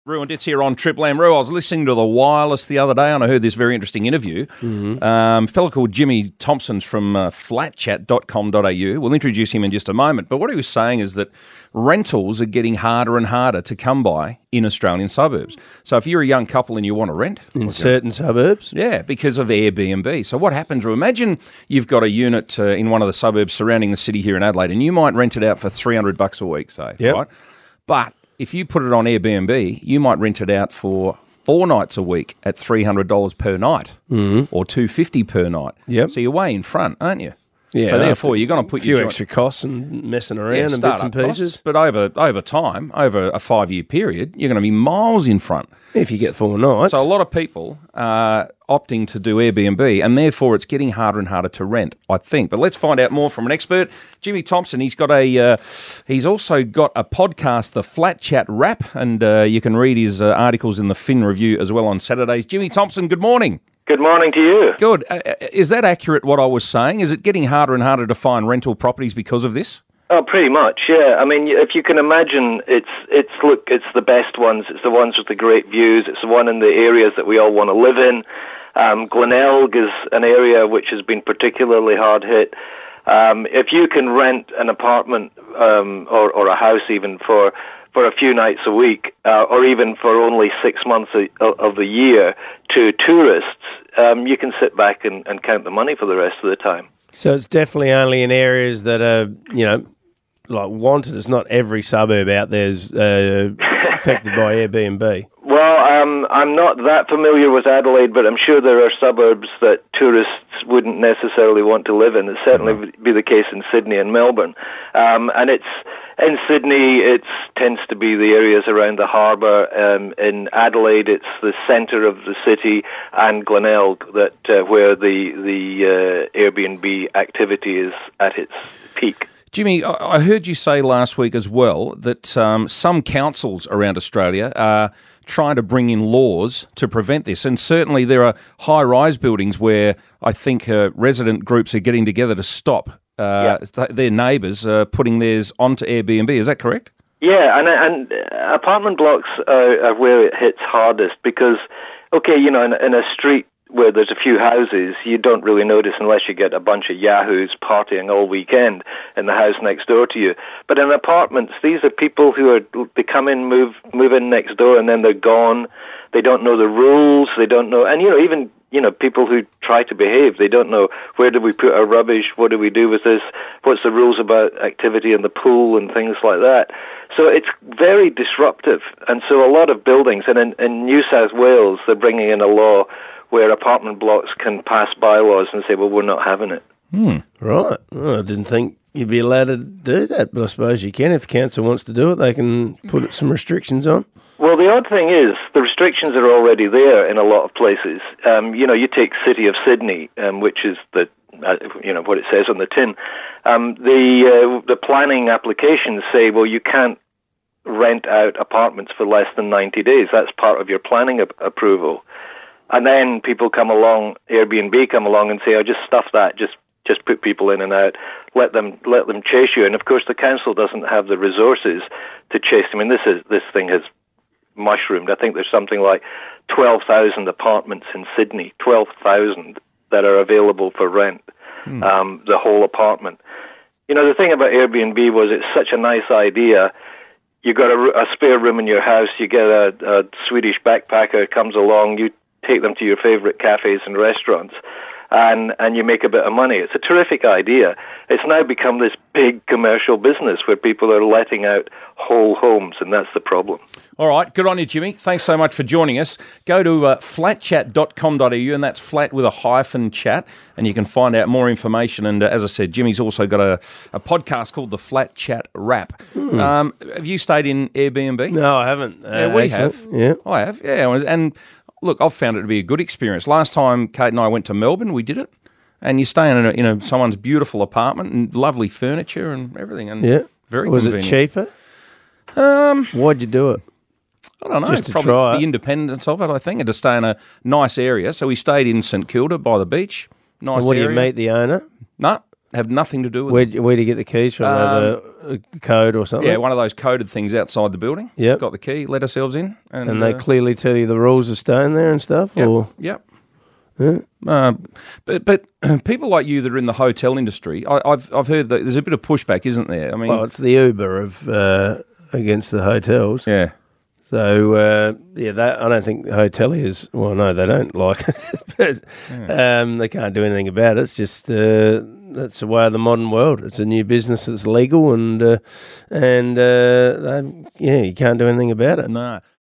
Ruined It's here on Triple M. Roo, I was listening to The Wireless the other day and I heard this very interesting interview. A fellow called Jimmy Thompson's from flatchat.com.au. We'll introduce him in just a moment. But what he was saying is that rentals are getting harder and harder to come by in Australian suburbs. So if you're a young couple and you want to rent... In certain suburbs? Yeah, because of Airbnb. So what happens, Roo? Imagine you've got a unit in one of the suburbs surrounding the city here in Adelaide and you might rent it out for $300 a week, say, right? But if you put it on Airbnb, you might rent it out for 4 nights a week at $300 per night or $250 per night. Yep. So you're way in front, aren't you? Yeah. So therefore, you're going to put a few extra costs and messing around and bits and pieces. Costs, but over time, over a 5-year period, you're going to be miles in front. If you get 4 nights. So a lot of people are opting to do Airbnb, and therefore it's getting harder and harder to rent, I think. But let's find out more from an expert, Jimmy Thompson. He's also got a podcast, the Flat Chat Wrap, and you can read his articles in the Fin Review as well on Saturdays. Jimmy Thompson, good morning. Good morning to you. Good. Is that accurate, what I was saying? Is it getting harder and harder to find rental properties because of this? Oh, pretty much, yeah. I mean, if you can imagine, it's the best ones. It's the ones with the great views. It's the one in the areas that we all want to live in. Glenelg is an area which has been particularly hard hit. If you can rent an apartment or a house even for a few nights a week, or even for only 6 months of the year to tourists, you can sit back and count the money for the rest of the time. So it's definitely only in areas that are, like wanted. It's not every suburb out there is affected by Airbnb. Well, I'm not that familiar with Adelaide, but I'm sure there are suburbs that tourists wouldn't necessarily want to live in. It certainly be the case in Sydney and Melbourne. And in Sydney, it tends to be the areas around the harbour. In Adelaide, it's the centre of the city, and Glenelg, where the Airbnb activity is at its peak. Jimmy, I heard you say last week as well that some councils around Australia are trying to bring in laws to prevent this. And certainly there are high-rise buildings where I think resident groups are getting together to stop their neighbours putting theirs onto Airbnb. Is that correct? Yeah, and apartment blocks are where it hits hardest because, in a street where there's a few houses, you don't really notice unless you get a bunch of yahoos partying all weekend in the house next door to you. But in apartments, these are people they come in, move in next door, and then they're gone. They don't know the rules. They don't know, and even people who try to behave, they don't know where do we put our rubbish, what do we do with this, what's the rules about activity in the pool and things like that. So it's very disruptive. And so a lot of buildings, and in New South Wales, they're bringing in a law where apartment blocks can pass bylaws and say, well, we're not having it. Right. Well, I didn't think you'd be allowed to do that, but I suppose you can. If council wants to do it, they can put some restrictions on. Well, the odd thing is the restrictions are already there in a lot of places. You take City of Sydney, which is what it says on the tin. The planning applications say, well, you can't rent out apartments for less than 90 days. That's part of your planning approval. And then people come along, Airbnb come along and say, "Oh, just stuff that, just put people in and out, let them chase you." And of course, the council doesn't have the resources to chase them. I mean, this thing has mushroomed. I think there's something like 12,000 apartments in Sydney, 12,000 that are available for rent, the whole apartment. The thing about Airbnb was it's such a nice idea. You got a spare room in your house. You get a Swedish backpacker comes along. You take them to your favorite cafes and restaurants, and you make a bit of money. It's a terrific idea. It's now become this big commercial business where people are letting out whole homes, and that's the problem. All right, good on you, Jimmy. Thanks so much for joining us. Go to flatchat.com.au, and that's flat with a hyphen chat, and you can find out more information. And as I said, Jimmy's also got a podcast called the Flat Chat Wrap. Have you stayed in Airbnb? No, I haven't. Yeah, we have. Yeah. I have, yeah. And look, I've found it to be a good experience. Last time Kate and I went to Melbourne, we did it. And you stay in someone's beautiful apartment and lovely furniture and everything. And very convenient. Was it cheaper? Why'd you do it? I don't know. Just to probably try the it. independence of it, I think, and to stay in a nice area. So we stayed in St Kilda by the beach. Nice And what area. do you meet the owner? No. have nothing to do with Where do you get the keys from? A code or something? Yeah, one of those coded things outside the building. Yep. Got the key, let ourselves in. And they clearly tell you the rules of staying there and stuff? Yep. Or? Yep. Yeah. But people like you that are in the hotel industry, I've heard that there's a bit of pushback, isn't there? I mean, Well, it's the Uber of against the hotels. yeah. So, I don't think the hoteliers, well, no, they don't like it, but they can't do anything about it. It's just that's the way of the modern world. It's a new business that's legal, and you can't do anything about it. No.